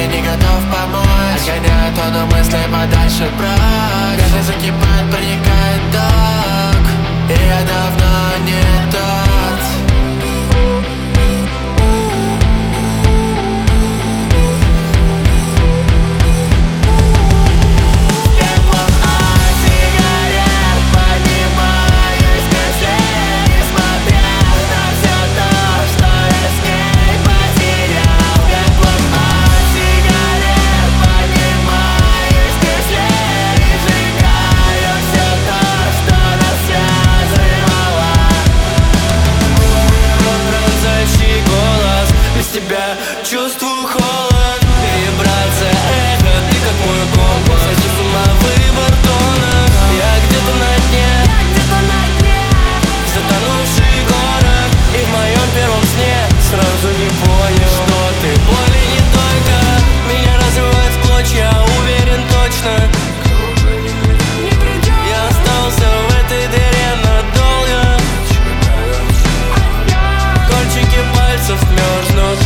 тебе не готов помочь. Отгоняю тону мысли подальше прочь. Каждый закипает, проникает ток, и я давно не тот. Чувствую холод, вибрация, эхо, ты как мой компас. Сойти с ума, выбор тона. Я где-то на дне, затонувший город. И в моем первом сне сразу не понял, что ты боли не только меня разрывает в клочья, уверен точно. Я остался в этой дыре надолго. Кончики пальцев мерзнут.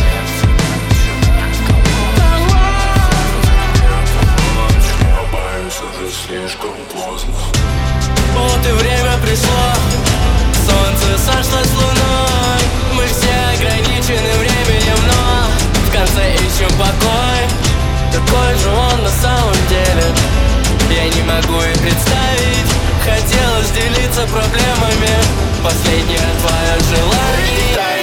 Слишком поздно. Вот и время пришло, солнце сошло с луной. Мы все ограничены временем, но в конце ищем покой. Какой же он на самом деле, я не могу и представить. Хотелось делиться проблемами, последнее твое желание.